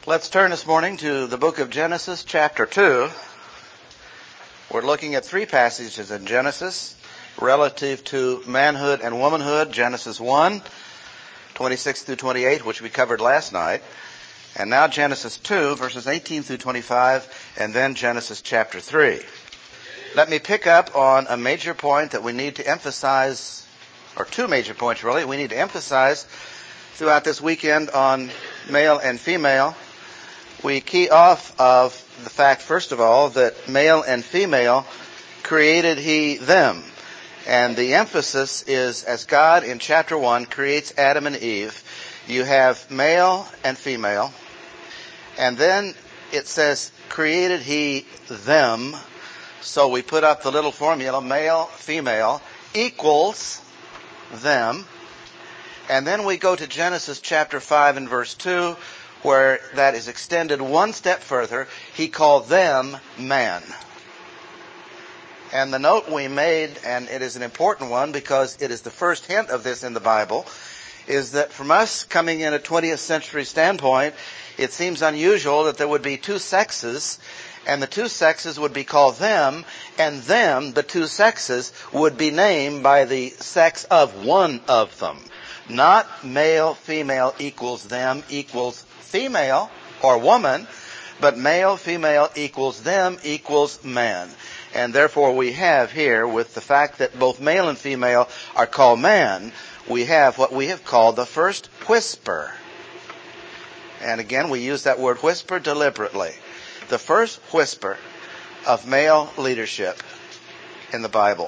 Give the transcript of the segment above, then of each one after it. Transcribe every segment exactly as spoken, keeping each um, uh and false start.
Let's turn this morning to the book of Genesis, chapter two. We're looking at three passages in Genesis relative to manhood and womanhood. Genesis one, twenty-six through twenty-eight, which we covered last night. And now Genesis two, verses eighteen through twenty-five, and then Genesis chapter three. Let me pick up on a major point that we need to emphasize, or two major points really, we need to emphasize throughout this weekend on male and female. We key off of the fact, first of all, that male and female created he them. And the emphasis is, as God in chapter one creates Adam and Eve, you have male and female. And then it says, created he them. So we put up the little formula, male, female, equals them. And then we go to Genesis chapter five and verse two, where that is extended one step further. He called them man. And the note we made, and it is an important one because it is the first hint of this in the Bible, is that from us coming in a twentieth century standpoint, it seems unusual that there would be two sexes, and the two sexes would be called them, and them, the two sexes, would be named by the sex of one of them. Not male, female equals them equals female or woman, but male, female equals them equals man. And therefore we have here, with the fact that both male and female are called man, we have what we have called the first whisper. And again, we use that word whisper deliberately. The first whisper of male leadership in the Bible.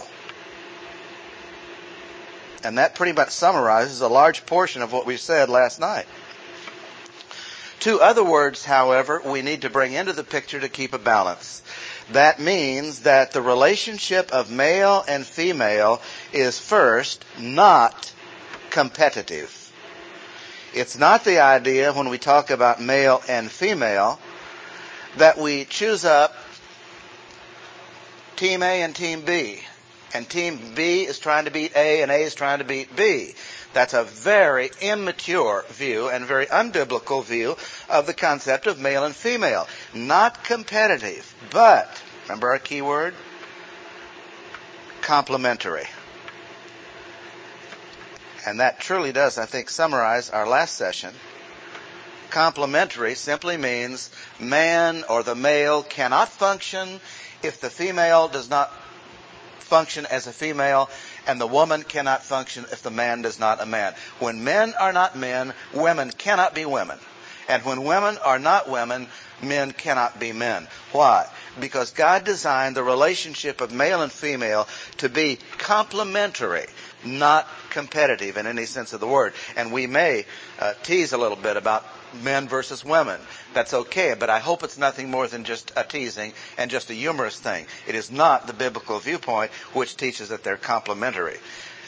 And that pretty much summarizes a large portion of what we said last night. Two other words, however, we need to bring into the picture to keep a balance. That means that the relationship of male and female is first not competitive. It's not the idea when we talk about male and female that we choose up Team A and Team B. And Team B is trying to beat A and A is trying to beat B. That's a very immature view and very unbiblical view of the concept of male and female. Not competitive, but, remember our key word? Complementary. And that truly does, I think, summarize our last session. Complementary simply means man or the male cannot function if the female does not function as a female, and the woman cannot function if the man does not a man. When men are not men, women cannot be women. And when women are not women, men cannot be men. Why? Because God designed the relationship of male and female to be complementary, not competitive in any sense of the word. And we may uh, tease a little bit about men versus women. That's okay, but I hope it's nothing more than just a teasing and just a humorous thing. It is not the biblical viewpoint which teaches that they're complementary.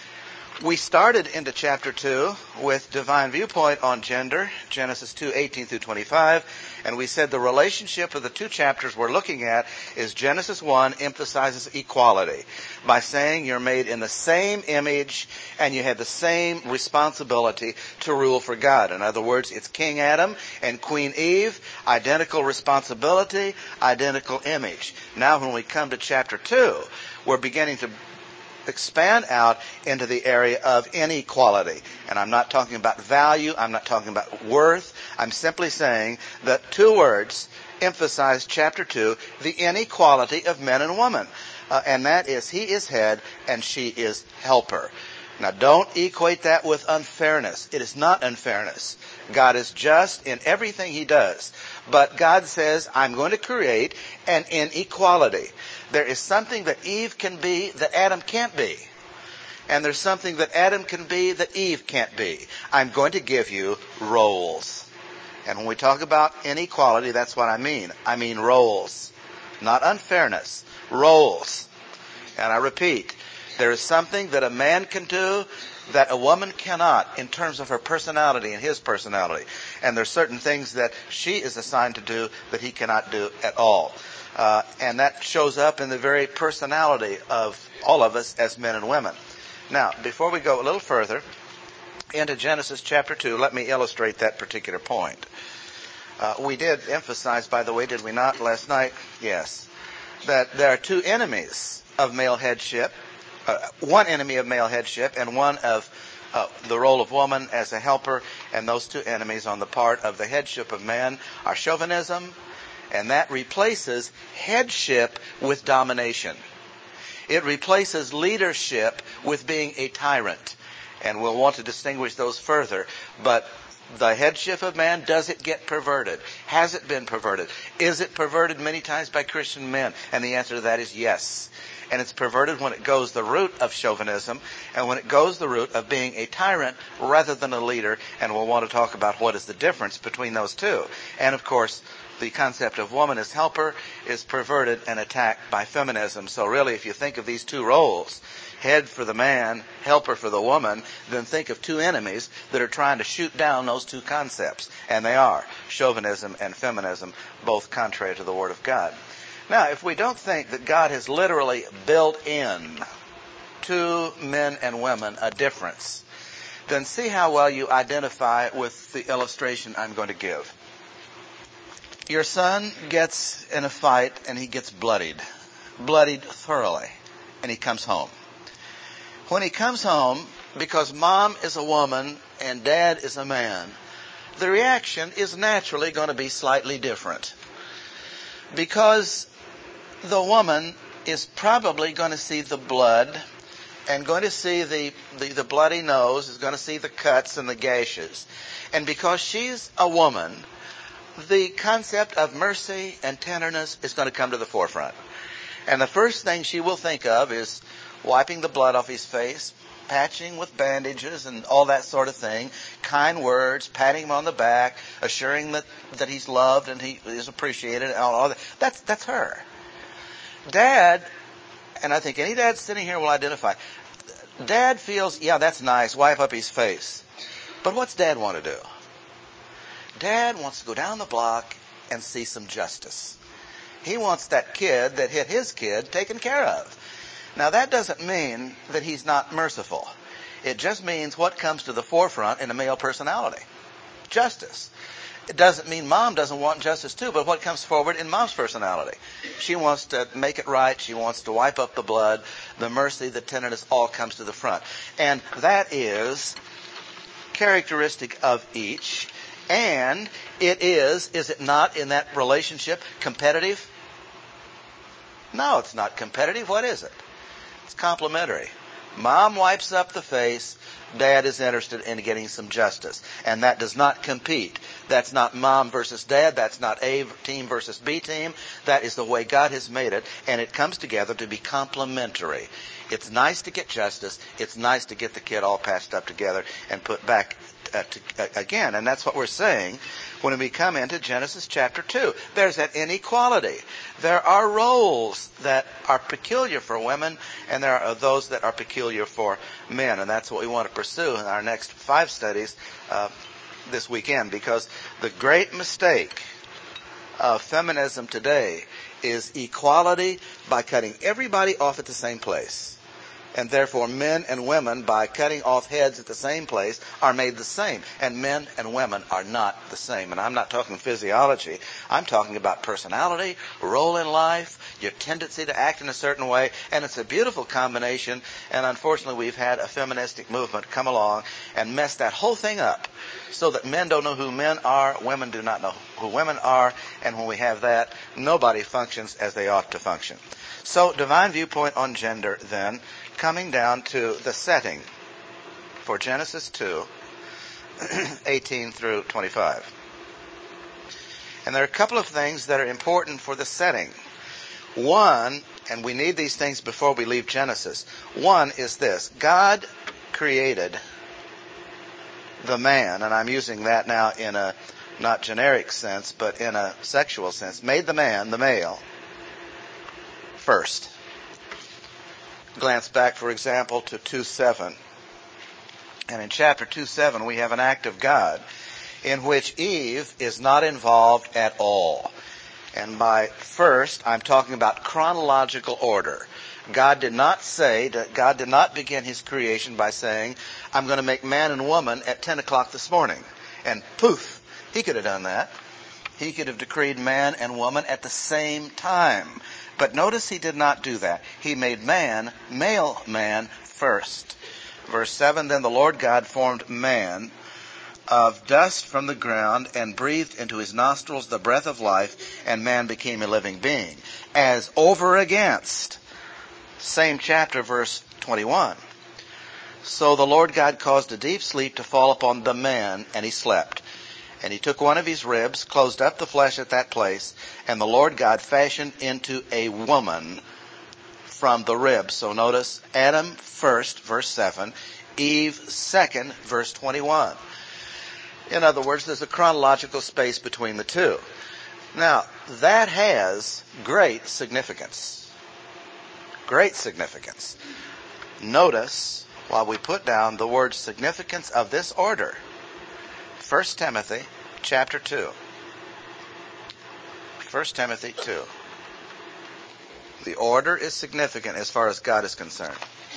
We started into chapter two with divine viewpoint on gender, Genesis two, eighteen through twenty-five, and we said the relationship of the two chapters we're looking at is Genesis one emphasizes equality by saying you're made in the same image and you have the same responsibility to rule for God. In other words, it's King Adam and Queen Eve, identical responsibility, identical image. Now when we come to chapter two, we're beginning to expand out into the area of inequality. And I'm not talking about value. I'm not talking about worth. I'm simply saying that two words emphasize chapter two, the inequality of men and women. Uh, and that is, he is head and she is helper. Now don't equate that with unfairness. It is not unfairness. God is just in everything he does. But God says, I'm going to create an inequality. There is something that Eve can be that Adam can't be. And there's something that Adam can be that Eve can't be. I'm going to give you roles. And when we talk about inequality, that's what I mean. I mean roles. Not unfairness. Roles. And I repeat, there is something that a man can do that a woman cannot in terms of her personality and his personality. And there's certain things that she is assigned to do that he cannot do at all. Uh, and that shows up in the very personality of all of us as men and women. Now, before we go a little further into Genesis chapter two, let me illustrate that particular point. Uh, we did emphasize, by the way, did we not, last night? Yes. That there are two enemies of male headship. Uh, one enemy of male headship and one of uh, the role of woman as a helper. And those two enemies on the part of the headship of man are chauvinism, and that replaces headship with domination. It replaces leadership with being a tyrant. And we'll want to distinguish those further. But the headship of man, does it get perverted? Has it been perverted? Is it perverted many times by Christian men? And the answer to that is yes. And it's perverted when it goes the route of chauvinism and when it goes the route of being a tyrant rather than a leader. And we'll want to talk about what is the difference between those two. And of course, the concept of woman as helper is perverted and attacked by feminism. So really, if you think of these two roles, head for the man, helper for the woman, then think of two enemies that are trying to shoot down those two concepts. And they are chauvinism and feminism, both contrary to the Word of God. Now, if we don't think that God has literally built in to men and women a difference, then see how well you identify with the illustration I'm going to give. Your son gets in a fight and he gets bloodied, bloodied thoroughly, and he comes home. When he comes home, because mom is a woman and dad is a man, the reaction is naturally going to be slightly different. Because the woman is probably going to see the blood and going to see the, the, the bloody nose, is going to see the cuts and the gashes. And because she's a woman, the concept of mercy and tenderness is going to come to the forefront. And the first thing she will think of is wiping the blood off his face, patching with bandages and all that sort of thing, kind words, patting him on the back, assuring that, that he's loved and he is appreciated, and all, all that. That's, that's her. Dad, and I think any dad sitting here will identify, Dad feels, yeah, that's nice, wipe up his face. But what's Dad want to do? Dad wants to go down the block and see some justice. He wants that kid that hit his kid taken care of. Now, that doesn't mean that he's not merciful. It just means what comes to the forefront in a male personality. Justice. It doesn't mean mom doesn't want justice too, but what comes forward in mom's personality? She wants to make it right. She wants to wipe up the blood. The mercy, the tenderness, all comes to the front. And that is characteristic of each. And it is, is it not in that relationship competitive? No, it's not competitive. What is it? It's complementary. Mom wipes up the face. Dad is interested in getting some justice. And that does not compete. That's not mom versus dad. That's not A team versus B team. That is the way God has made it. And it comes together to be complementary. It's nice to get justice. It's nice to get the kid all patched up together and put back uh, to, uh, again. And that's what we're saying when we come into Genesis chapter two. There's that inequality. There are roles that are peculiar for women, and there are those that are peculiar for men. And that's what we want to pursue in our next five studies uh, this weekend, because the great mistake of feminism today is equality by cutting everybody off at the same place. And therefore, men and women, by cutting off heads at the same place, are made the same. And men and women are not the same. And I'm not talking physiology. I'm talking about personality, role in life, your tendency to act in a certain way. And it's a beautiful combination. And unfortunately, we've had a feministic movement come along and mess that whole thing up, so that men don't know who men are, women do not know who women are. And when we have that, nobody functions as they ought to function. So, divine viewpoint on gender, then, coming down to the setting for Genesis two, eighteen through twenty-five. And there are a couple of things that are important for the setting. One, and we need these things before we leave Genesis. One is this: God created the man, and I'm using that now in a not generic sense, but in a sexual sense, made the man, the male, first. Glance back, for example, to two seven. And in chapter two seven, we have an act of God in which Eve is not involved at all. And by first, I'm talking about chronological order. God did not say, God did not begin his creation by saying, I'm going to make man and woman at ten o'clock this morning. And poof, he could have done that. He could have decreed man and woman at the same time. But notice he did not do that. He made man, male man, first. Verse seven, then the Lord God formed man of dust from the ground and breathed into his nostrils the breath of life, and man became a living being. As over against, same chapter, verse twenty-one. So the Lord God caused a deep sleep to fall upon the man, and he slept. And he took one of his ribs, closed up the flesh at that place, and the Lord God fashioned into a woman from the rib. So notice Adam first, verse seven, Eve second, verse twenty-one. In other words, there's a chronological space between the two. Now, that has great significance. Great significance. Notice, while we put down the word significance of this order, First Timothy chapter two. First Timothy two. The order is significant as far as God is concerned.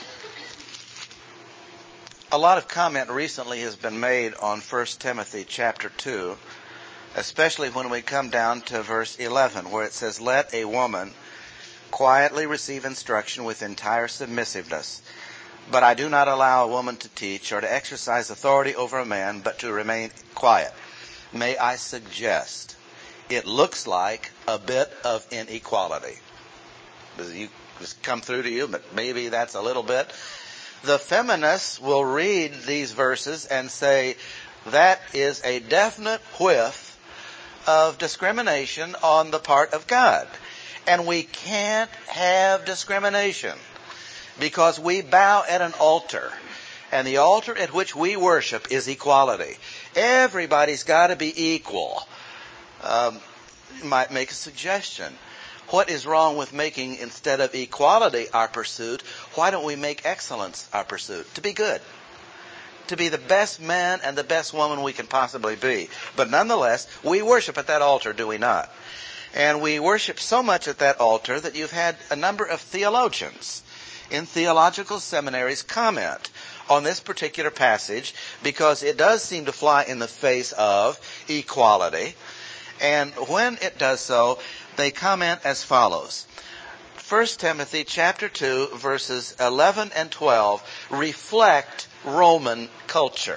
A lot of comment recently has been made on First Timothy chapter two, especially when we come down to verse eleven, where it says, let a woman quietly receive instruction with entire submissiveness. But I do not allow a woman to teach or to exercise authority over a man, but to remain quiet. May I suggest, it looks like a bit of inequality. Does it come through to you? But maybe that's a little bit. The feminists will read these verses and say, that is a definite whiff of discrimination on the part of God. And we can't have discrimination, because we bow at an altar, and the altar at which we worship is equality. Everybody's got to be equal. Um, you might make a suggestion. What is wrong with making, instead of equality our pursuit, why don't we make excellence our pursuit? To be good. To be the best man and the best woman we can possibly be. But nonetheless, we worship at that altar, do we not? And we worship so much at that altar that you've had a number of theologians in theological seminaries comment on this particular passage, because it does seem to fly in the face of equality. And when it does so, they comment as follows. First Timothy chapter two, verses eleven and twelve reflect Roman culture.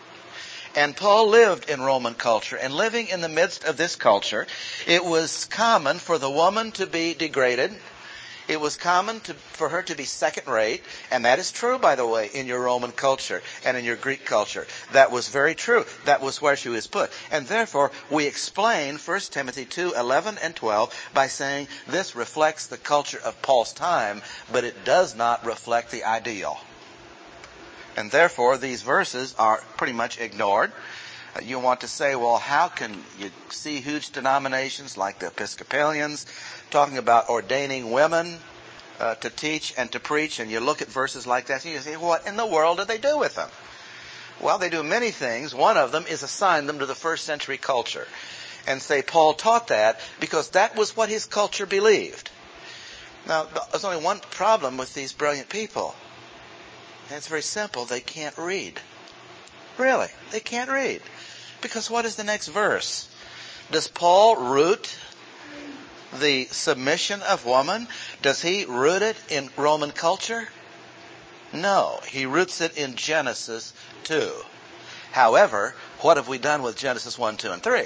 And Paul lived in Roman culture, and living in the midst of this culture, it was common for the woman to be degraded. It was common to, for her to be second-rate, and that is true, by the way, in your Roman culture and in your Greek culture. That was very true. That was where she was put. And therefore, we explain First Timothy two, eleven and twelve by saying this reflects the culture of Paul's time, but it does not reflect the ideal. And therefore, these verses are pretty much ignored. Uh, you want to say, well, how can you see huge denominations like the Episcopalians talking about ordaining women uh, to teach and to preach, and you look at verses like that and you say, what in the world do they do with them? Well, they do many things. One of them is assign them to the first century culture and say Paul taught that because that was what his culture believed. Now, there's only one problem with these brilliant people. And it's very simple. They can't read. Really, they can't read. Because what is the next verse? Does Paul root the submission of woman? Does he root it in Roman culture? No, he roots it in Genesis two. However, what have we done with Genesis one, two, and three?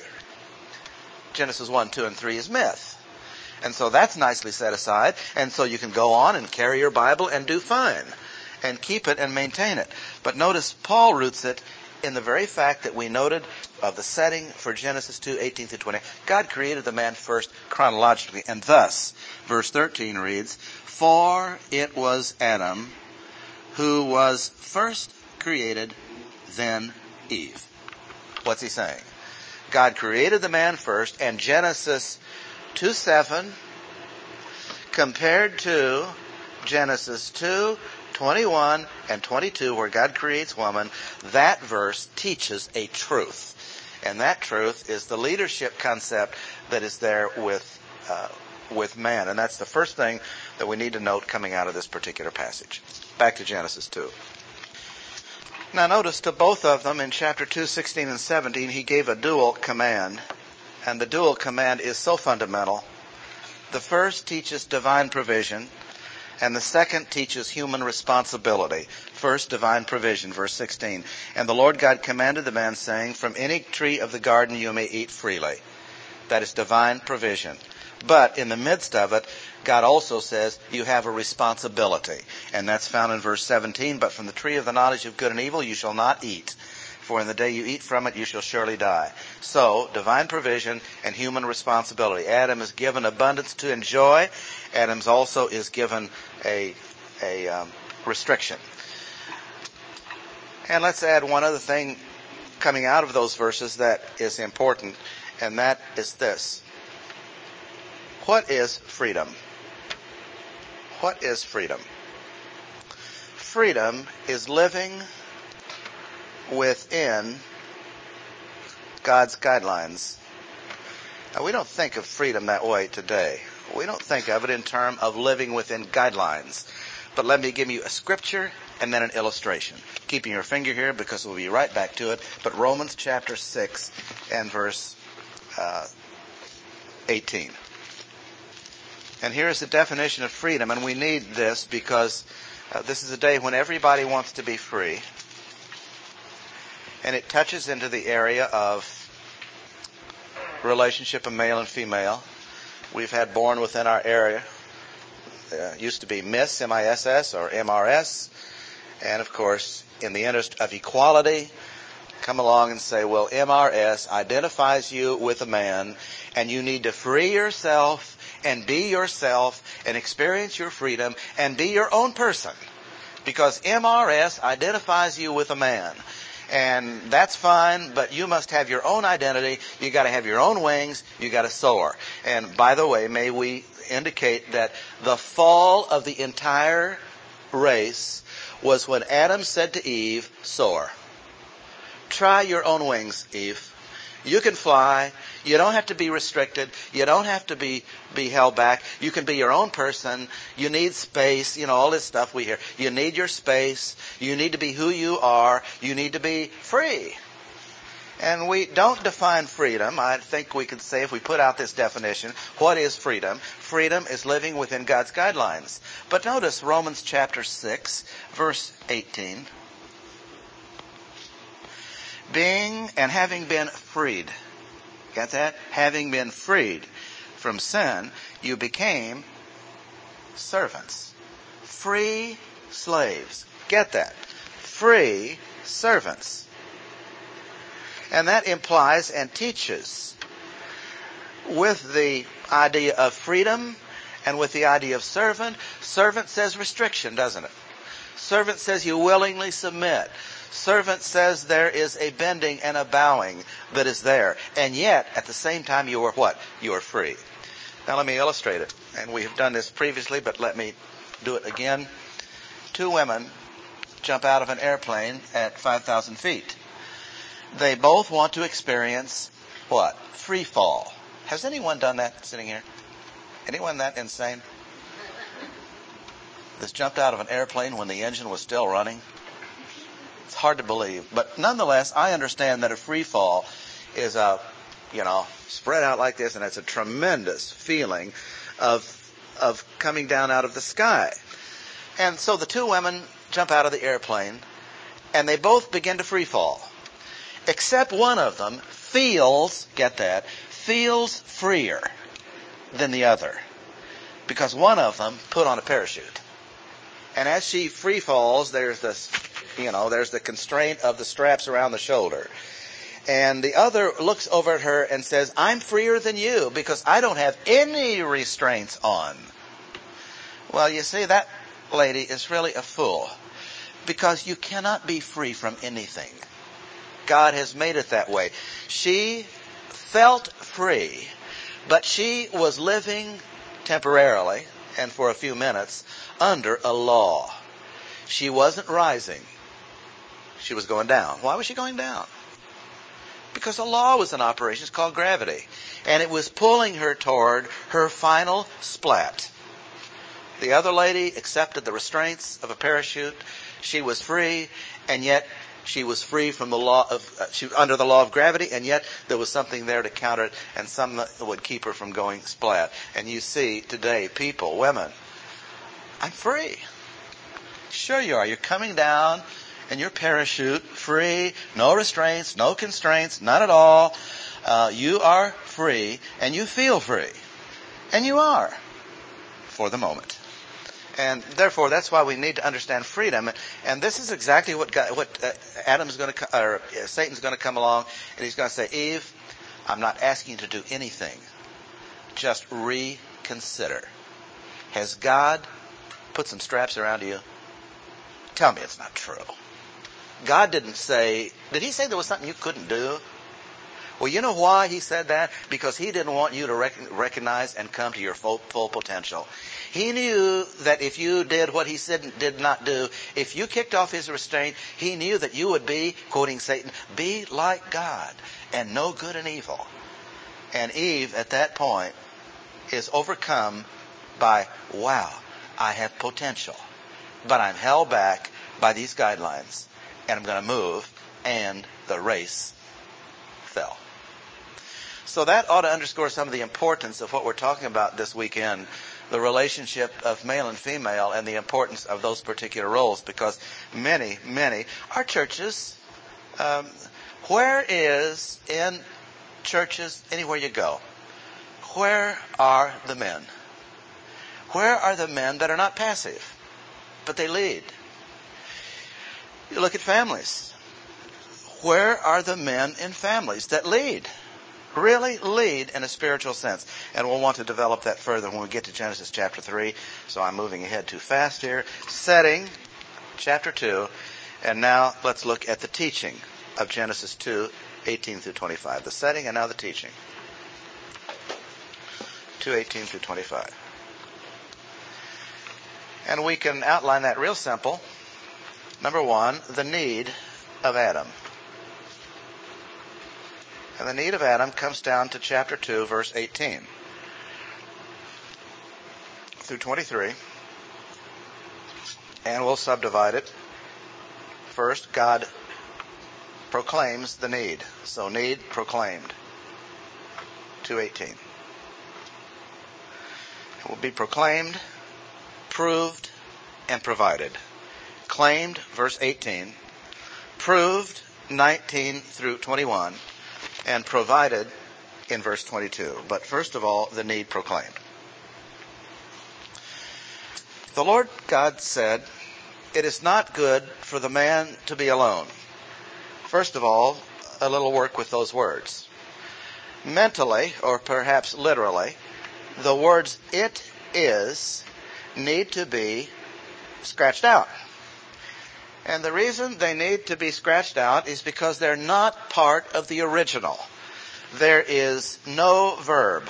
Genesis one, two, and three is myth. And so that's nicely set aside. And so you can go on and carry your Bible and do fine. And keep it and maintain it. But notice Paul roots it in the very fact that we noted of the setting for Genesis two, eighteen through twenty. God created the man first chronologically. And thus, verse thirteen reads, for it was Adam who was first created, then Eve. What's he saying? God created the man first, and Genesis two seven compared to Genesis two, twenty-one and twenty-two, where God creates woman, that verse teaches a truth. And that truth is the leadership concept that is there with uh, with man. And that's the first thing that we need to note coming out of this particular passage. Back to Genesis two. Now notice to both of them in chapter two, sixteen and seventeen, he gave a dual command. And the dual command is so fundamental. The first teaches divine provision, and the second teaches human responsibility. First, divine provision, verse sixteen. And the Lord God commanded the man, saying, from any tree of the garden you may eat freely. That is divine provision. But in the midst of it, God also says you have a responsibility. And that's found in verse seventeen. But from the tree of the knowledge of good and evil you shall not eat. For in the day you eat from it, you shall surely die. So, divine provision and human responsibility. Adam is given abundance to enjoy. Adam's also is given a, a um, restriction. And let's add one other thing coming out of those verses that is important, and that is this. What is freedom? What is freedom? Freedom is living within God's guidelines. Now, we don't think of freedom that way today. We don't think of it in terms of living within guidelines. But let me give you a scripture and then an illustration. Keeping your finger here because we'll be right back to it. But Romans chapter six and verse uh, eighteen. And here's the definition of freedom. And we need this because uh, this is a day when everybody wants to be free. And it touches into the area of relationship of male and female. We've had born within our area. Uh, used to be Miss, M I S S, or M R S. And, of course, in the interest of equality, come along and say, well, M R S identifies you with a man, and you need to free yourself and be yourself and experience your freedom and be your own person. Because M R S identifies you with a man. And that's fine, but you must have your own identity. You got to have your own wings. You got to soar. And by the way, may we indicate that the fall of the entire race was when Adam said to Eve, soar. Try your own wings, Eve. You can fly. You don't have to be restricted. You don't have to be, be held back. You can be your own person. You need space. You know, all this stuff we hear. You need your space. You need to be who you are. You need to be free. And we don't define freedom. I think we could say if we put out this definition, what is freedom? Freedom is living within God's guidelines. But notice Romans chapter six, verse eighteen. Being and having been freed. Got that? Having been freed from sin, you became servants. Free slaves. Get that? Free servants. And that implies and teaches with the idea of freedom and with the idea of servant. Servant says restriction, doesn't it? Servant says you willingly submit. Servant says there is a bending and a bowing that is there. And yet, at the same time, you are what? You are free. Now let me illustrate it. And we have done this previously, but let me do it again. Two women jump out of an airplane at five thousand feet. They both want to experience what? Free fall. Has anyone done that sitting here? Anyone that insane? This jumped out of an airplane when the engine was still running? It's hard to believe. But nonetheless, I understand that a free fall is a, you know, spread out like this, and it's a tremendous feeling of of coming down out of the sky. And so the two women jump out of the airplane, and they both begin to free fall. Except one of them feels, get that, feels freer than the other. Because one of them put on a parachute. And as she free falls, there's this, you know, there's the constraint of the straps around the shoulder. And the other looks over at her and says, I'm freer than you because I don't have any restraints on. Well, you see, that lady is really a fool. Because you cannot be free from anything. God has made it that way. She felt free, but she was living temporarily and for a few minutes under a law. She wasn't rising. She was going down. Why was she going down? Because a law was in operation. It's called gravity. And it was pulling her toward her final splat. The other lady accepted the restraints of a parachute. She was free, and yet She was free from the law of, uh, she was under the law of gravity, and yet there was something there to counter it, and something that would keep her from going splat. And you see today, people, women, I'm free. Sure you are. You're coming down in your parachute, free, no restraints, no constraints, none at all. Uh, you are free, and you feel free. And you are, for the moment. And therefore, that's why we need to understand freedom. And this is exactly what God, what uh, Adam's going to, or uh, Satan's going to come along, and he's going to say, Eve, I'm not asking you to do anything. Just reconsider. Has God put some straps around you? Tell me it's not true. God didn't say, did he say there was something you couldn't do? Well, you know why he said that? Because he didn't want you to rec- recognize and come to your full, full potential. He knew that if you did what he said did not do, if you kicked off his restraint, he knew that you would be, quoting Satan, be like God and know good and evil. And Eve, at that point, is overcome by, wow, I have potential, but I'm held back by these guidelines, and I'm going to move, and the race fell. So that ought to underscore some of the importance of what we're talking about this weekend, the relationship of male and female and the importance of those particular roles, because many, many, our churches, um, where is in churches, anywhere you go, where are the men? Where are the men that are not passive, but they lead? You look at families. Where are the men in families that lead? Really lead in a spiritual sense. And we'll want to develop that further when we get to Genesis chapter three. So I'm moving ahead too fast here. Setting, chapter two. And now let's look at the teaching of Genesis two, eighteen through twenty-five. The setting and now the teaching. two, eighteen through twenty-five. And we can outline that real simple. Number one, the need of Adam. And the need of Adam comes down to chapter two, verse eighteen through twenty-three. And we'll subdivide it. First, God proclaims the need. So need proclaimed. two eighteen. It will be proclaimed, proved, and provided. Claimed, verse eighteen. Proved, nineteen through twenty-one. And provided in verse twenty-two. But first of all, the need proclaimed. The Lord God said, it is not good for the man to be alone. First of all, a little work with those words. Mentally, or perhaps literally, the words it is need to be scratched out. And the reason they need to be scratched out is because they're not part of the original. There is no verb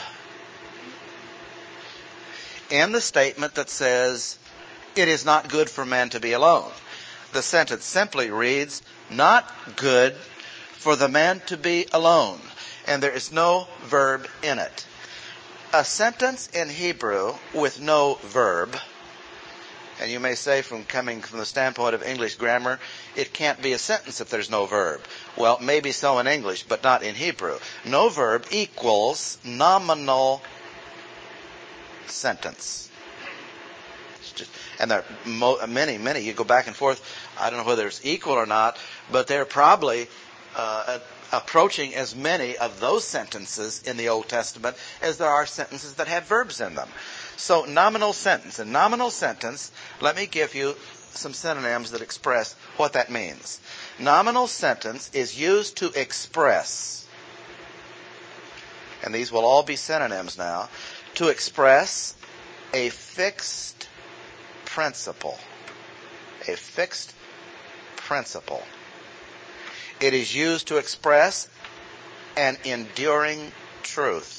in the statement that says, it is not good for man to be alone. The sentence simply reads, not good for the man to be alone. And there is no verb in it. A sentence in Hebrew with no verb, and you may say from coming from the standpoint of English grammar, it can't be a sentence if there's no verb. Well, maybe so in English, but not in Hebrew. No verb equals nominal sentence. Just, and there are mo- many, many. You go back and forth. I don't know whether it's equal or not, but they're probably uh, approaching as many of those sentences in the Old Testament as there are sentences that have verbs in them. So nominal sentence. A nominal sentence, let me give you some synonyms that express what that means. Nominal sentence is used to express, and these will all be synonyms now, to express a fixed principle. A fixed principle. It is used to express an enduring truth.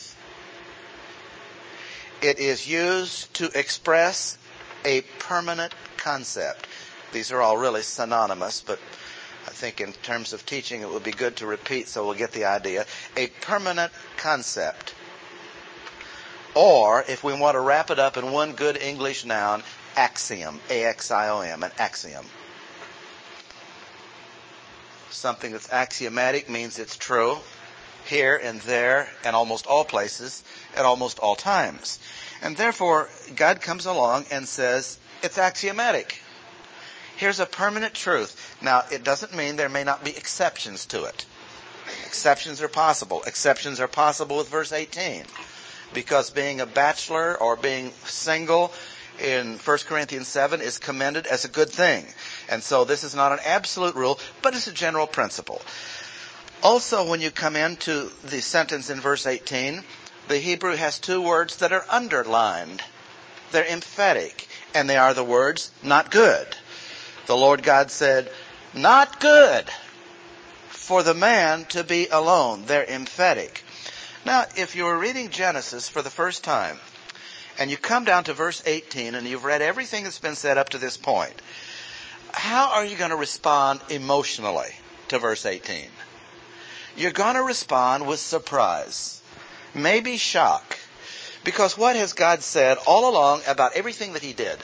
It is used to express a permanent concept. These are all really synonymous, but I think in terms of teaching it would be good to repeat so we'll get the idea. A permanent concept. Or, if we want to wrap it up in one good English noun, axiom. A X I O M, an axiom. Something that's axiomatic means it's true here and there and almost all places at almost all times. And therefore, God comes along and says, it's axiomatic. Here's a permanent truth. Now, it doesn't mean there may not be exceptions to it. Exceptions are possible. Exceptions are possible with verse eighteen. Because being a bachelor or being single in First Corinthians seven is commended as a good thing. And so this is not an absolute rule, but it's a general principle. Also, when you come into the sentence in verse eighteen, the Hebrew has two words that are underlined. They're emphatic, and they are the words, not good. The Lord God said, not good for the man to be alone. They're emphatic. Now, if you were reading Genesis for the first time, and you come down to verse eighteen, and you've read everything that's been said up to this point, how are you going to respond emotionally to verse eighteen? You're going to respond with surprise, maybe shock, because what has God said all along about everything that He did?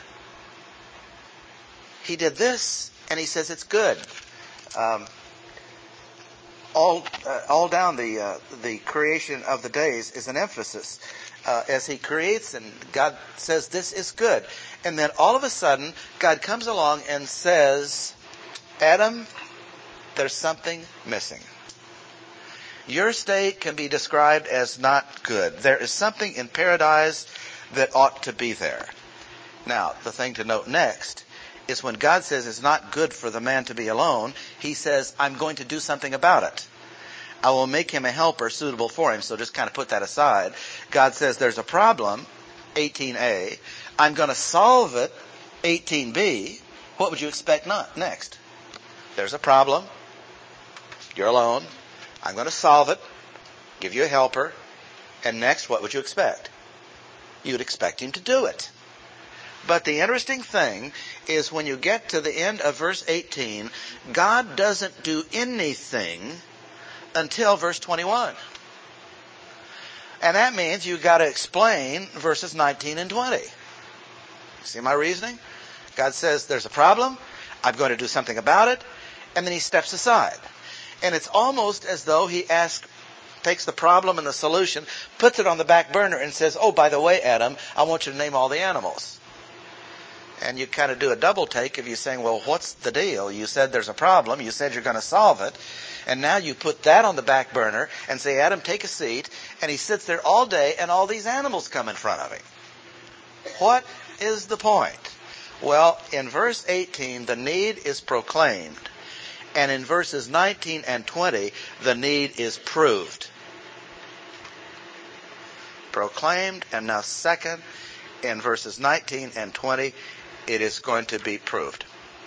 He did this, and He says it's good. Um, all, uh, all down the uh, the creation of the days is an emphasis. Uh, as He creates, and God says this is good. And then all of a sudden, God comes along and says, Adam, there's something missing. Your state can be described as not good. There is something in paradise that ought to be there. Now, the thing to note next is when God says it's not good for the man to be alone, He says, I'm going to do something about it. I will make him a helper suitable for him. So just kind of put that aside. God says there's a problem, eighteen a. I'm going to solve it, eighteen b. What would you expect not next? There's a problem. You're alone. I'm going to solve it, give you a helper. And next, what would you expect? You'd expect Him to do it. But the interesting thing is when you get to the end of verse eighteen, God doesn't do anything until verse twenty-one. And that means you've got to explain verses nineteen and twenty. See my reasoning? God says there's a problem. I'm going to do something about it. And then He steps aside. And it's almost as though He asks, takes the problem and the solution, puts it on the back burner and says, oh, by the way, Adam, I want you to name all the animals. And you kind of do a double take if you're saying, well, what's the deal? You said there's a problem. You said you're going to solve it. And now you put that on the back burner and say, Adam, take a seat. And he sits there all day and all these animals come in front of him. What is the point? Well, in verse eighteen, the need is proclaimed. And in verses nineteen and twenty, the need is proved. Proclaimed, and now second, in verses nineteen and twenty, it is going to be proved.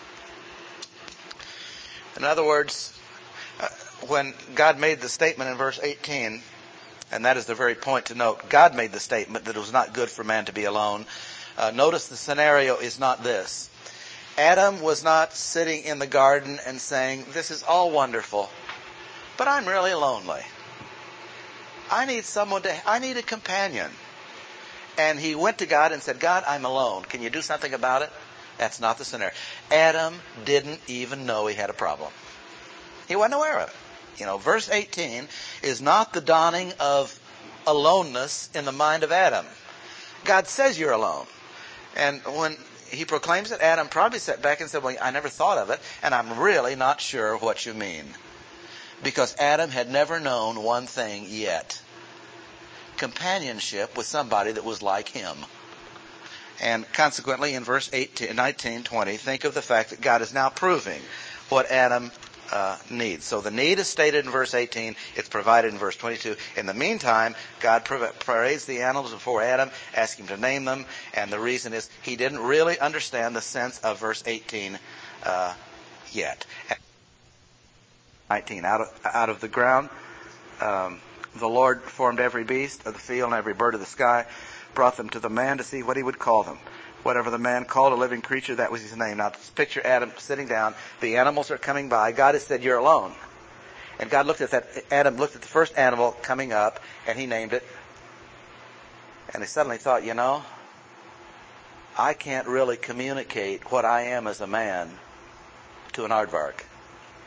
In other words, uh, when God made the statement in verse eighteen, and that is the very point to note, God made the statement that it was not good for man to be alone. Uh, notice the scenario is not this. Adam was not sitting in the garden and saying, this is all wonderful, but I'm really lonely. I need someone to, I need a companion. And he went to God and said, God, I'm alone. Can you do something about it? That's not the scenario. Adam didn't even know he had a problem. He wasn't aware of it. You know, verse eighteen is not the dawning of aloneness in the mind of Adam. God says you're alone. And when He proclaims it, Adam probably sat back and said, well, I never thought of it, and I'm really not sure what you mean. Because Adam had never known one thing yet. Companionship with somebody that was like him. And consequently, in verse eighteen, nineteen, twenty, think of the fact that God is now proving what Adam uh, needs. So the need is stated in verse eighteen. It's provided in verse twenty-two. In the meantime, God parades the animals before Adam, asking him to name them. And the reason is he didn't really understand the sense of verse eighteen uh, yet. nineteen, out of, out of the ground, um, the Lord formed every beast of the field and every bird of the sky, brought them to the man to see what he would call them. Whatever the man called a living creature, that was his name. Now, picture Adam sitting down. The animals are coming by. God has said, you're alone. And God looked at that. Adam looked at the first animal coming up, and he named it. And he suddenly thought, you know, I can't really communicate what I am as a man to an aardvark.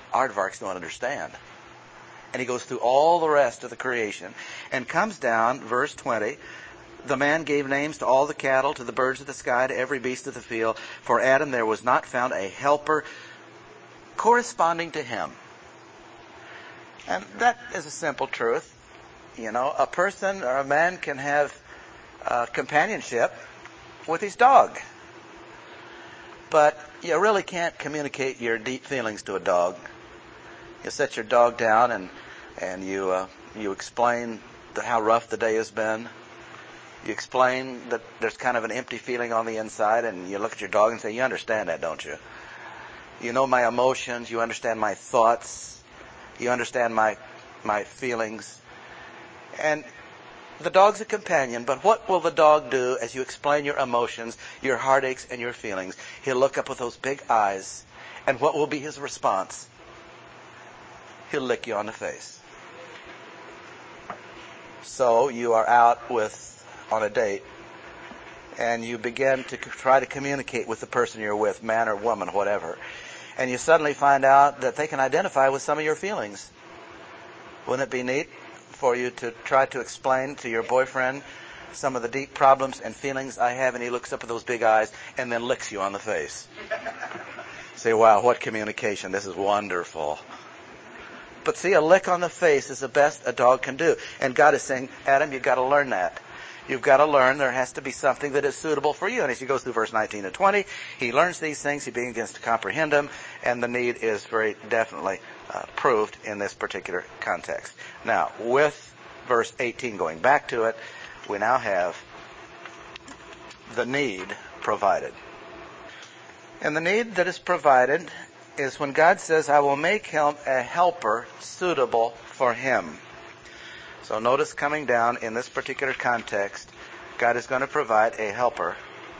aardvarks don't understand. And he goes through all the rest of the creation and comes down, verse twenty, the man gave names to all the cattle, to the birds of the sky, to every beast of the field. For Adam there was not found a helper corresponding to him. And that is a simple truth. You know, a person or a man can have uh, companionship with his dog. But you really can't communicate your deep feelings to a dog. You set your dog down and and you uh, you explain the, how rough the day has been. You explain that there's kind of an empty feeling on the inside, and you look at your dog and say, "You understand that, don't you? You know my emotions. You understand my thoughts. You understand my my feelings." And the dog's a companion, but what will the dog do as you explain your emotions, your heartaches, and your feelings? He'll look up with those big eyes, and what will be his response? He'll lick you on the face. So you are out with on a date, and you begin to try to communicate with the person you're with, man or woman, whatever, and you suddenly find out that they can identify with some of your feelings. Wouldn't it be neat for you to try to explain to your boyfriend some of the deep problems and feelings I have, and he looks up with those big eyes and then licks you on the face? Say, wow, what communication. This is wonderful. But see, a lick on the face is the best a dog can do. And God is saying, Adam, you've got to learn that. You've got to learn there has to be something that is suitable for you. And as you go through verse nineteen and twenty, he learns these things, he begins to comprehend them, and the need is very definitely uh, proved in this particular context. Now, with verse eighteen, going back to it, we now have the need provided. And the need that is provided is when God says, I will make him a helper suitable for him. So notice coming down in this particular context, God is going to provide a helper.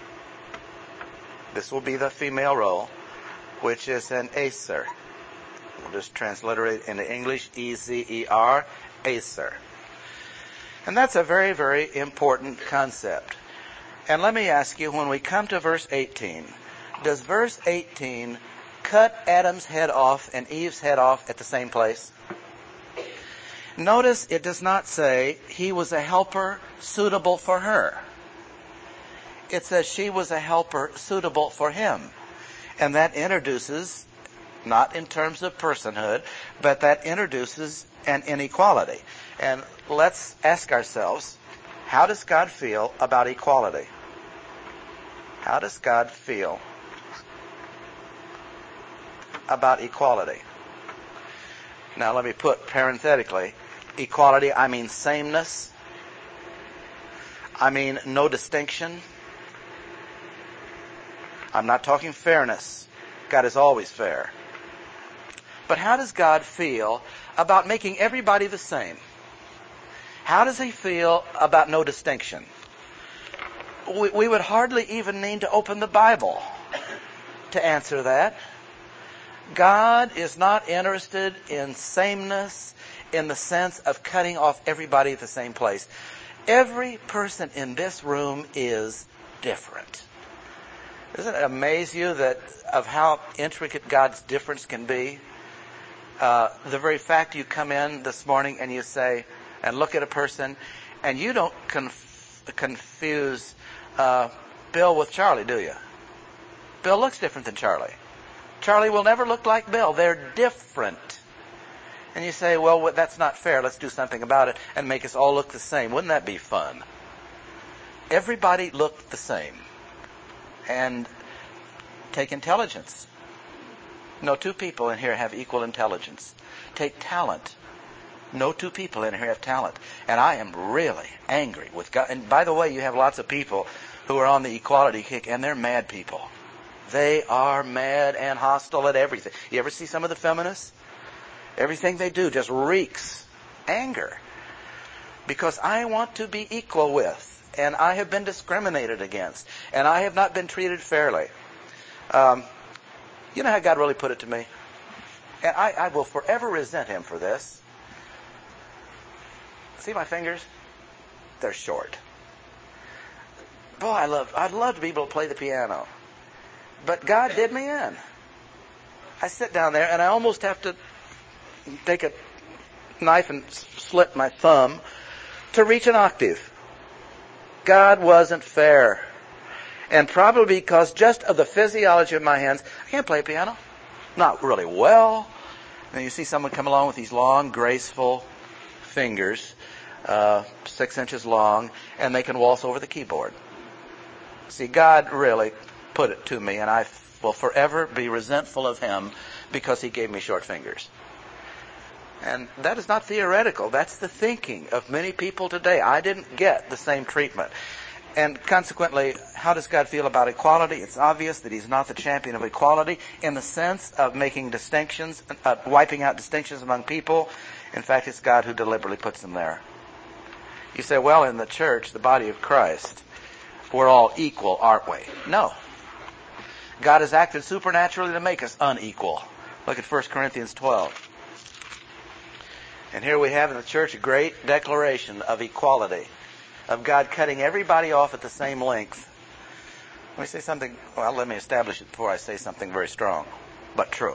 This will be the female role, which is an Aser. We'll just transliterate into English, E Z E R, Aser. And that's a very, very important concept. And let me ask you, when we come to verse eighteen, does verse eighteen cut Adam's head off and Eve's head off at the same place? Notice it does not say he was a helper suitable for her. It says she was a helper suitable for him. And that introduces, not in terms of personhood, but that introduces an inequality. And let's ask ourselves, how does God feel about equality? How does God feel about equality? Now let me put parenthetically, equality, I mean sameness. I mean no distinction. I'm not talking fairness. God is always fair. But how does God feel about making everybody the same? How does he feel about no distinction? We, we would hardly even need to open the Bible to answer that. God is not interested in sameness in the sense of cutting off everybody at the same place. Every person in this room is different. Doesn't it amaze you that of how intricate God's difference can be? Uh, the very fact you come in this morning and you say, and look at a person, and you don't conf- confuse uh, Bill with Charlie, do you? Bill looks different than Charlie. Charlie will never look like Bill. They're different. And you say, well, that's not fair. Let's do something about it and make us all look the same. Wouldn't that be fun? Everybody looked the same. And take intelligence. No two people in here have equal intelligence. Take talent. No two people in here have talent. And I am really angry with God. And by the way, you have lots of people who are on the equality kick, and they're mad people. They are mad and hostile at everything. You ever see some of the feminists? Everything they do just reeks anger. Because I want to be equal with, and I have been discriminated against, and I have not been treated fairly. Um, you know how God really put it to me? And I, I will forever resent him for this. See my fingers? They're short. Boy, I love, I'd love to be able to play the piano. But God did me in. I sit down there and I almost have to take a knife and slit my thumb to reach an octave. God wasn't fair. And probably because just of the physiology of my hands, I can't play piano. Not really well. And you see someone come along with these long, graceful fingers, uh, six inches long, and they can waltz over the keyboard. See, God really put it to me, and I will forever be resentful of Him because He gave me short fingers. And that is not theoretical. That's the thinking of many people today. I didn't get the same treatment. And consequently, how does God feel about equality? It's obvious that He's not the champion of equality in the sense of making distinctions, uh, wiping out distinctions among people. In fact, it's God who deliberately puts them there. You say, well, in the church, the body of Christ, we're all equal, aren't we? No. God has acted supernaturally to make us unequal. Look at First Corinthians twelve. And here we have in the church a great declaration of equality, of God cutting everybody off at the same length. Let me say something, well, let me establish it before I say something very strong, but true.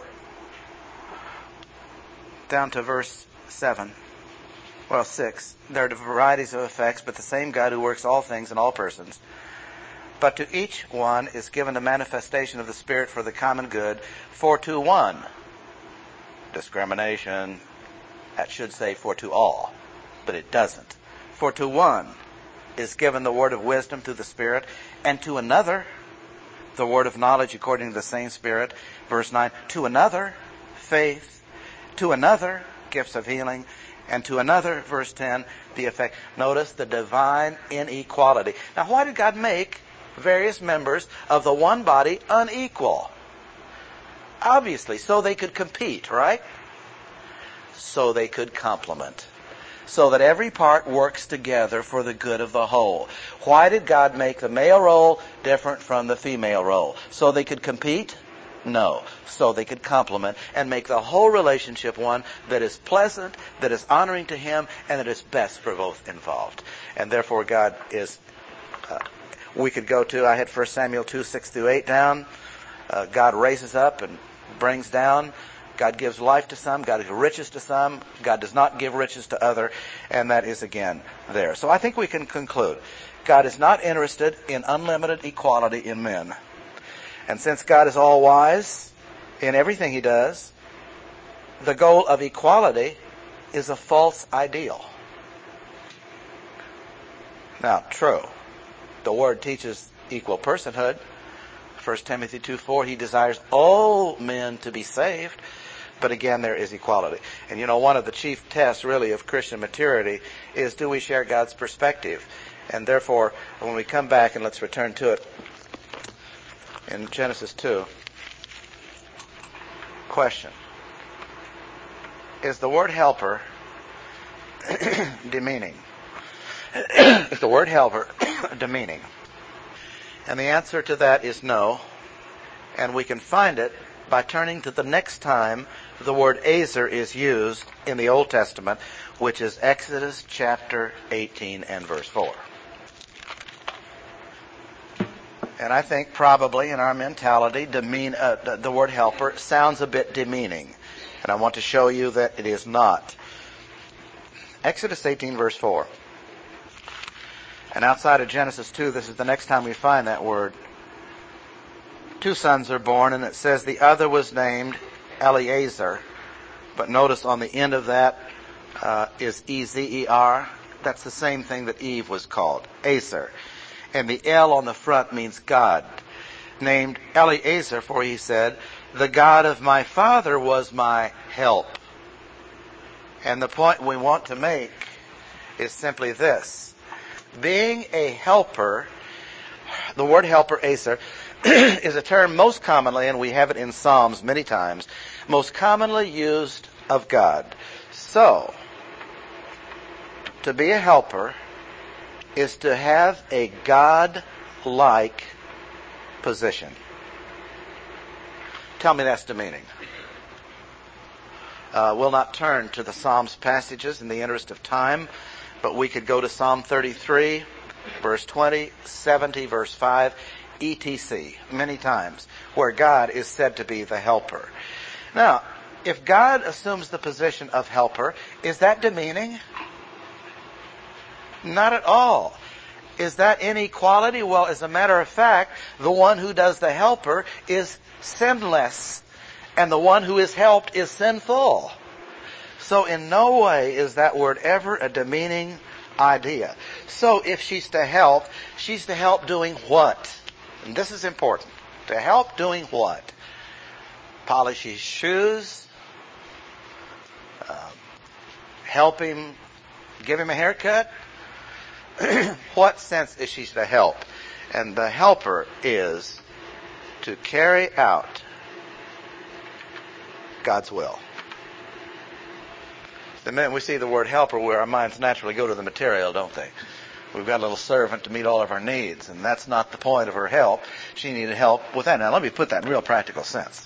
Down to verse seven, well, six. There are varieties of effects, but the same God who works all things in all persons. But to each one is given a manifestation of the Spirit for the common good, for to one, discrimination, that should say for to all, but it doesn't. For to one is given the word of wisdom through the Spirit, and to another the word of knowledge according to the same Spirit. Verse nine, to another faith, to another gifts of healing, and to another, verse ten, the effect. Notice the divine inequality. Now, why did God make various members of the one body unequal? Obviously, so they could compete, right? So they could complement. So that every part works together for the good of the whole. Why did God make the male role different from the female role? So they could compete? No. So they could complement and make the whole relationship one that is pleasant, that is honoring to Him, and that is best for both involved. And therefore God is, uh, we could go to, I had First Samuel two, six through eight down. Uh, God raises up and brings down. God gives life to some. God gives riches to some. God does not give riches to other. And that is again there. So I think we can conclude. God is not interested in unlimited equality in men. And since God is all wise in everything He does, the goal of equality is a false ideal. Now, true. The Word teaches equal personhood. First Timothy two four, He desires all men to be saved. But again, there is equality. And you know, one of the chief tests really of Christian maturity is, do we share God's perspective? And therefore, when we come back, and let's return to it in Genesis two. Question. Is the word helper demeaning? Is the word helper demeaning? And the answer to that is no. And we can find it by turning to the next time the word Ezer is used in the Old Testament, which is Exodus chapter eighteen and verse four. And I think probably in our mentality, demean, uh, the word helper sounds a bit demeaning. And I want to show you that it is not. Exodus eighteen verse four. And outside of Genesis two, this is the next time we find that word. Two sons are born, and it says the other was named Eliezer. But notice on the end of that uh, is E Z E R. That's the same thing that Eve was called, Ezer. And the L on the front means God. Named Eliezer, for he said, the God of my father was my help. And the point we want to make is simply this. Being a helper, the word helper, Ezer, is a term most commonly, and we have it in Psalms many times, most commonly used of God. So, to be a helper is to have a God-like position. Tell me that's demeaning. Uh, we'll not turn to the Psalms passages in the interest of time, but we could go to Psalm thirty-three, verse twenty, seventy, verse five, et cetera, many times, where God is said to be the helper. Now, if God assumes the position of helper, is that demeaning? Not at all. Is that inequality? Well, as a matter of fact, the one who does the helper is sinless, and the one who is helped is sinful. So in no way is that word ever a demeaning idea. So if she's to help, she's to help doing what? And this is important. To help doing what? Polish his shoes, uh, help him, give him a haircut. What sense is she to help? And the helper is to carry out God's will. The minute we see the word helper, where our minds naturally go to the material, don't they? We've got a little servant to meet all of our needs, and that's not the point of her help. She needed help with that. Now, let me put that in real practical sense.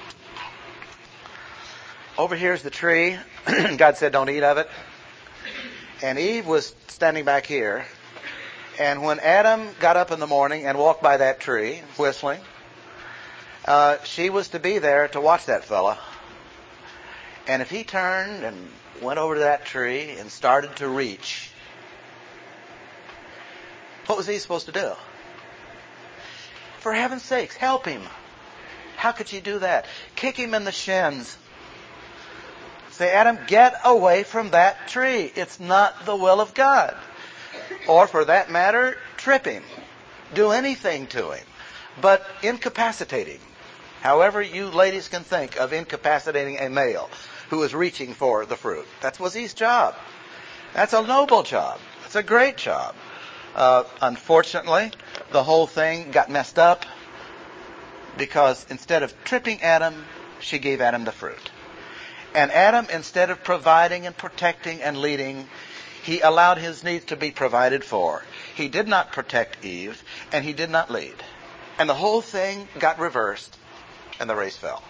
Over here's the tree. God said, don't eat of it. And Eve was standing back here. And when Adam got up in the morning and walked by that tree, whistling, uh, she was to be there to watch that fella. And if he turned and went over to that tree and started to reach, what was he supposed to do? For heaven's sakes, help him. How could she do that? Kick him in the shins. Say, Adam, get away from that tree. It's not the will of God. Or for that matter, trip him. Do anything to him. But incapacitate him. However you ladies can think of incapacitating a male who is reaching for the fruit. That was his job. That's a noble job. It's a great job. Uh, unfortunately, the whole thing got messed up because instead of tripping Adam, she gave Adam the fruit. And Adam, instead of providing and protecting and leading, he allowed his needs to be provided for. He did not protect Eve, and he did not lead. And the whole thing got reversed, and the race fell.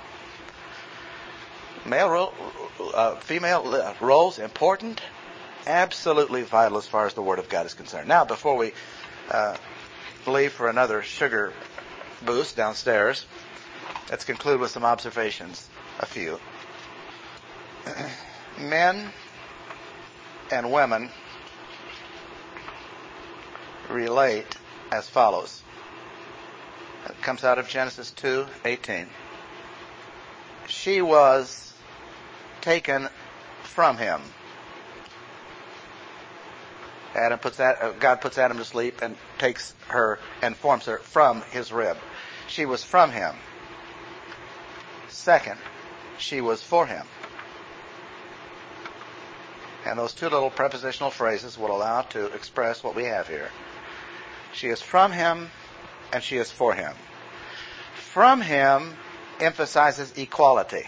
Male role, uh, female roles, important, absolutely vital as far as the Word of God is concerned. Now, before we uh, leave for another sugar boost downstairs, let's conclude with some observations, a few. Men and women relate as follows. It comes out of Genesis two eighteen. She was taken from him. Adam puts that, uh, God puts Adam to sleep and takes her and forms her from his rib. She was from him. Second, she was for him. And those two little prepositional phrases will allow to express what we have here. She is from him and she is for him. From him emphasizes equality.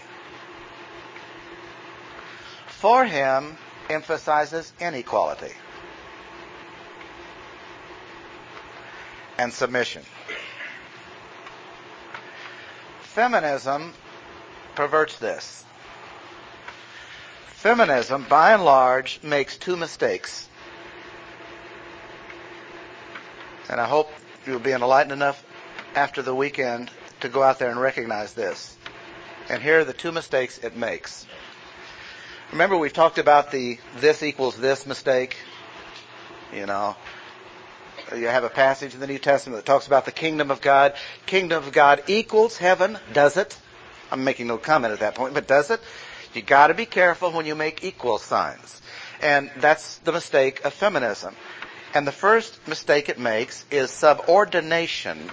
For him emphasizes inequality and submission. Feminism perverts this. Feminism, by and large, makes two mistakes. And I hope you'll be enlightened enough after the weekend to go out there and recognize this. And here are the two mistakes it makes. Remember, we've talked about the this equals this mistake. You know, you have a passage in the New Testament that talks about the kingdom of God. Kingdom of God equals heaven, does it? I'm making no comment at that point, but does it? You got to be careful when you make equal signs. And that's the mistake of feminism. And the first mistake it makes is subordination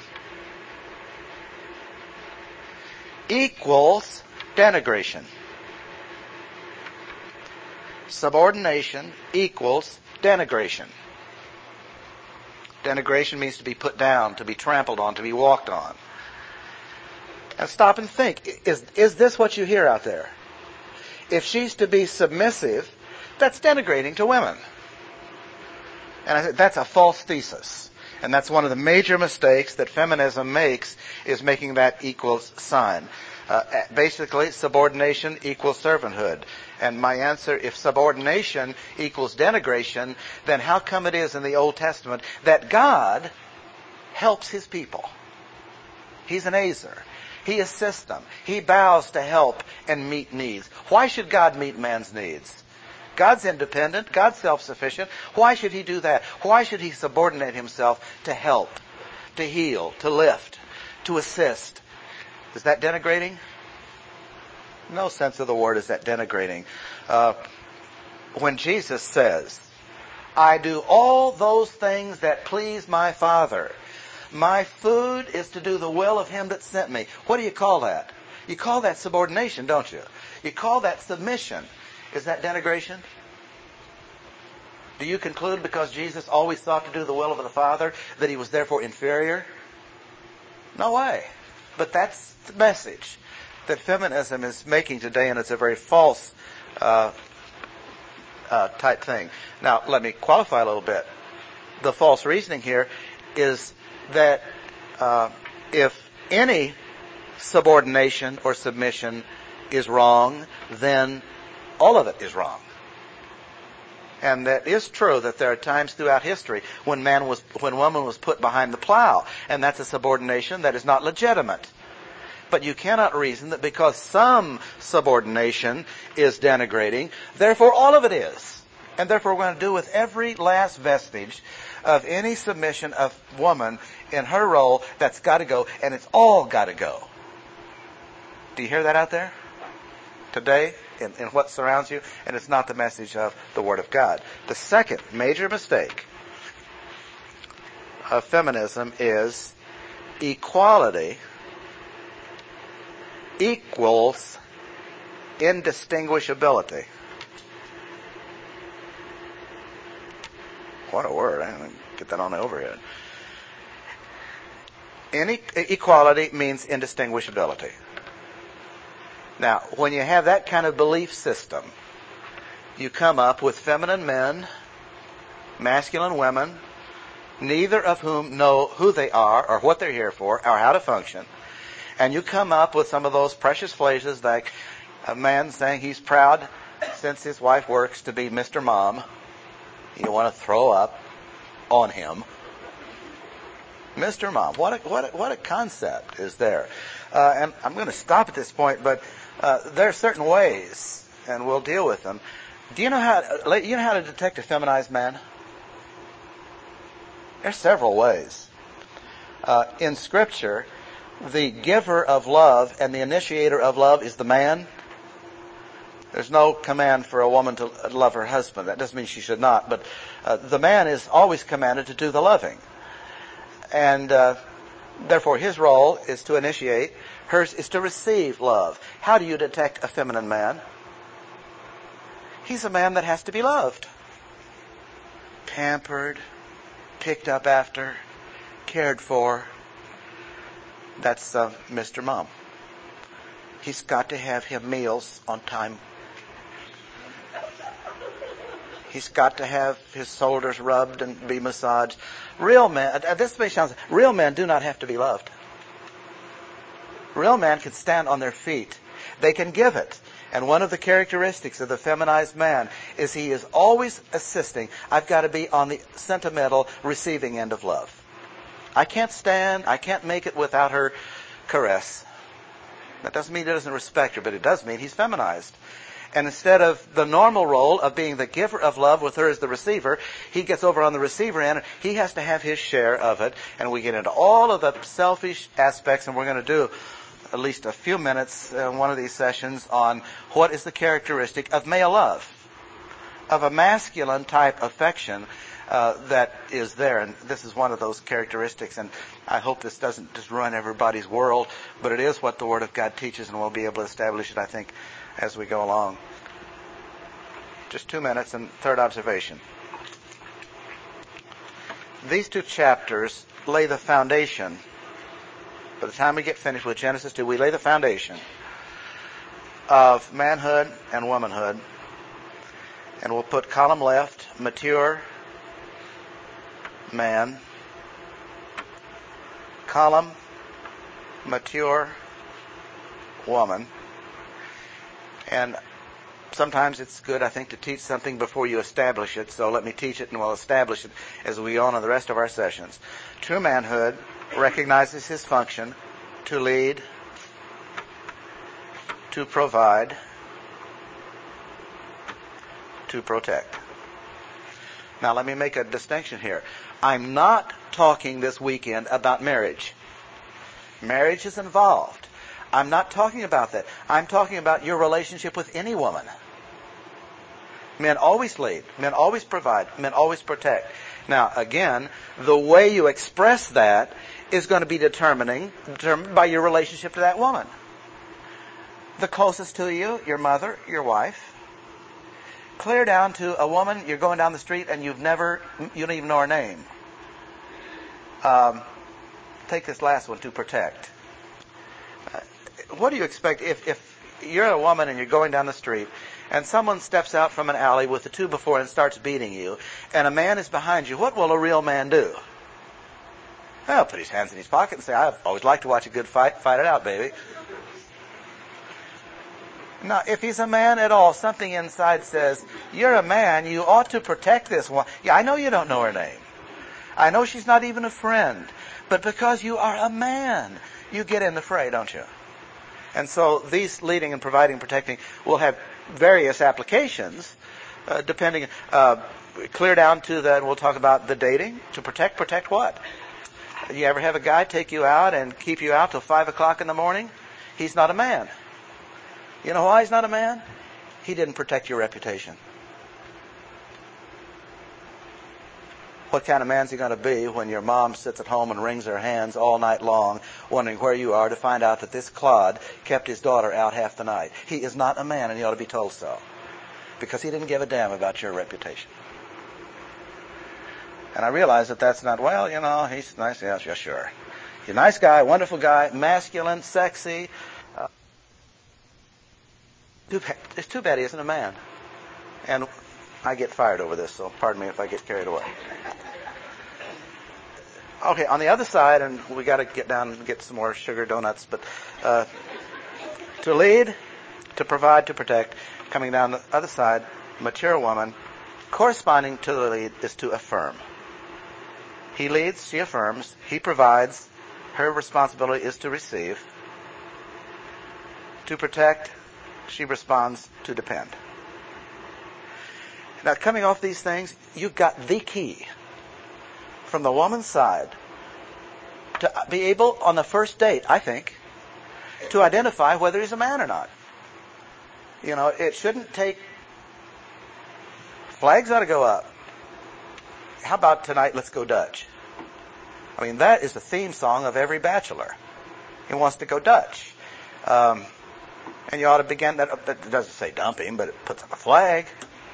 equals denigration. Subordination equals denigration. Denigration means to be put down, to be trampled on, to be walked on. And stop and think, is, is this what you hear out there? If she's to be submissive, that's denigrating to women. And I said, that's a false thesis. And that's one of the major mistakes that feminism makes, is making that equals sign. Uh, basically, subordination equals servanthood. And my answer, if subordination equals denigration, then how come it is in the Old Testament that God helps his people? He's an Azer. He assists them. He bows to help and meet needs. Why should God meet man's needs? God's independent. God's self-sufficient. Why should he do that? Why should he subordinate himself to help, to heal, to lift, to assist? Is that denigrating? No sense of the word is that denigrating. Uh, when Jesus says, I do all those things that please my Father. My food is to do the will of him that sent me. What do you call that? You call that subordination, don't you? You call that submission. Is that denigration? Do you conclude because Jesus always sought to do the will of the Father that he was therefore inferior? No way. But that's the message that feminism is making today, and it's a very false uh, uh, type thing. Now, let me qualify a little bit. The false reasoning here is that uh, if any subordination or submission is wrong, then all of it is wrong. And that is true that there are times throughout history when man was, when woman was put behind the plow, and that's a subordination that is not legitimate. But you cannot reason that because some subordination is denigrating, therefore all of it is. And therefore we're going to do with every last vestige of any submission of woman in her role that's got to go, and it's all got to go. Do you hear that out there? Today, in, in what surrounds you, and it's not the message of the Word of God. The second major mistake of feminism is equality equals indistinguishability. What a word. I didn't get that on the overhead. Any equality means indistinguishability. Now, when you have that kind of belief system, you come up with feminine men, masculine women, neither of whom know who they are or what they're here for or how to function. And you come up with some of those precious phrases like a man saying he's proud since his wife works to be Mister Mom. You want to throw up on him. Mister Mom. What a, what a, what a concept is there. Uh, and I'm going to stop at this point, but uh, there are certain ways, and we'll deal with them. Do you know how you know how to detect a feminized man? There's several ways. Uh, in Scripture, the giver of love and the initiator of love is the man. There's no command for a woman to love her husband. That doesn't mean she should not, but uh, the man is always commanded to do the loving. And uh, therefore his role is to initiate. Hers is to receive love. How do you detect a feminine man? He's a man that has to be loved. Pampered, picked up after, cared for. That's uh, Mister Mom. He's got to have him meals on time. He's got to have his shoulders rubbed and be massaged. Real men, this may sound, real men do not have to be loved. Real men can stand on their feet. They can give it. And one of the characteristics of the feminized man is he is always assisting. I've got to be on the sentimental receiving end of love. I can't stand, I can't make it without her caress. That doesn't mean he doesn't respect her, but it does mean he's feminized. And instead of the normal role of being the giver of love with her as the receiver, he gets over on the receiver end. He has to have his share of it. And we get into all of the selfish aspects, and we're going to do at least a few minutes in one of these sessions on what is the characteristic of male love, of a masculine type affection uh, that is there. And this is one of those characteristics. And I hope this doesn't just ruin everybody's world, but it is what the Word of God teaches, and we'll be able to establish it, I think, as we go along. Just two minutes and third observation. These two chapters lay the foundation. By the time we get finished with Genesis two, we lay the foundation of manhood and womanhood. And we'll put column left, mature man. Column, mature woman. And sometimes it's good, I think, to teach something before you establish it. So let me teach it and we'll establish it as we go on in the rest of our sessions. True manhood recognizes his function to lead, to provide, to protect. Now let me make a distinction here. I'm not talking this weekend about marriage. Marriage is involved. I'm not talking about that. I'm talking about your relationship with any woman. Men always lead. Men always provide. Men always protect. Now, again, the way you express that is going to be determining, determined by your relationship to that woman. The closest to you, your mother, your wife. Clear down to a woman, you're going down the street and you've never, you don't even know her name. Um, take this last one, to protect. Uh, what do you expect if, if you're a woman and you're going down the street and someone steps out from an alley with the two before and starts beating you, and a man is behind you? What will a real man do? Well, put his hands in his pocket and say, I've always liked to watch a good fight. Fight it out, baby. Now, if he's a man at all, something inside says, you're a man, you ought to protect this one. Yeah, I know you don't know her name. I know she's not even a friend. But because you are a man, you get in the fray, don't you? And so these leading and providing, protecting will have various applications, uh, depending, uh, clear down to that. We'll talk about the dating. To protect, protect what? You ever have a guy take you out and keep you out till five o'clock in the morning? He's not a man. You know why he's not a man? He didn't protect your reputation. What kind of man's he going to be when your mom sits at home and wrings her hands all night long, wondering where you are, to find out that this clod kept his daughter out half the night? He is not a man, and he ought to be told so, because he didn't give a damn about your reputation. And I realize that that's not, well, you know, he's nice. Yeah, yeah, sure. He's a nice guy, wonderful guy, masculine, sexy. Uh, it's too bad he isn't a man. And I get fired over this, so pardon me if I get carried away. Okay, on the other side, and we got to get down and get some more sugar donuts, but uh, to lead, to provide, to protect, coming down the other side, mature woman, corresponding to the lead is to affirm. He leads, she affirms. He provides. Her responsibility is to receive. To protect, she responds to depend. Now, coming off these things, you've got the key from the woman's side to be able, on the first date, I think, to identify whether he's a man or not. You know, it shouldn't take... Flags ought to go up. How about tonight, let's go Dutch? I mean, that is the theme song of every bachelor. He wants to go Dutch. Um, and you ought to begin... That, that doesn't say dumping, but it puts up a flag.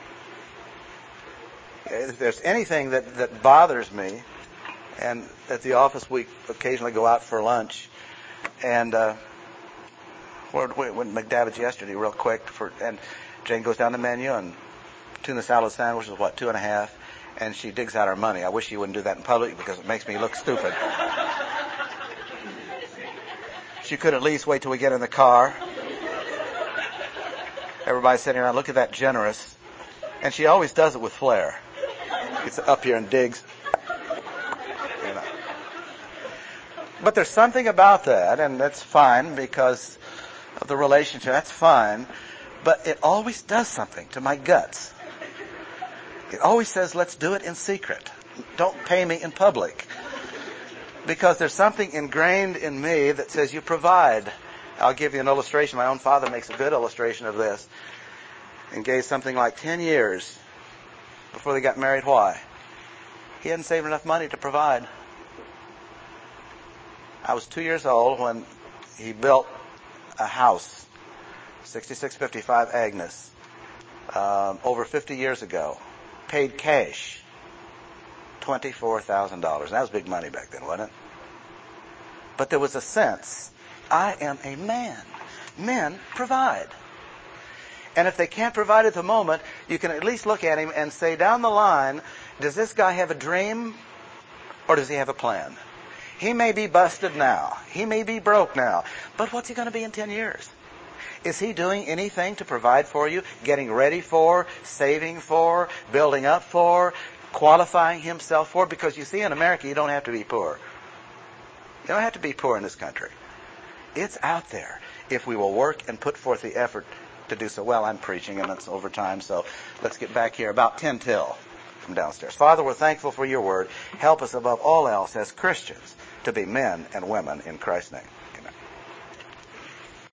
If there's anything that, that bothers me, and at the office we occasionally go out for lunch, and uh, we went to McDavid's yesterday real quick, for, and Jane goes down the menu, and tuna salad sandwich is what, two and a half, and she digs out her money. I wish she wouldn't do that in public because it makes me look stupid. She could at least wait till we get in the car. Everybody's sitting around, look at that generous. And she always does it with flair. Gets up here and digs. You know. But there's something about that, and that's fine because of the relationship. That's fine. But it always does something to my guts. It always says, let's do it in secret. Don't pay me in public. Because there's something ingrained in me that says you provide. I'll give you an illustration. My own father makes a good illustration of this. Engaged something like ten years before they got married. Why? He hadn't saved enough money to provide. I was two years old when he built a house, sixty-six fifty-five Agnes, um, over fifty years ago. Paid cash, twenty-four thousand dollars. That was big money back then, wasn't it? But there was a sense, I am a man. Men provide. And if they can't provide at the moment, you can at least look at him and say down the line, does this guy have a dream or does he have a plan? He may be busted now. He may be broke now. But what's he going to be in ten years? Is he doing anything to provide for you, getting ready for, saving for, building up for, qualifying himself for? Because you see, in America, you don't have to be poor. You don't have to be poor in this country. It's out there. if we will work and put forth the effort to do so. Well, I'm preaching and it's over time, so let's get back here about ten till from downstairs. Father, we're thankful for your word. Help us above all else as Christians to be men and women in Christ's name.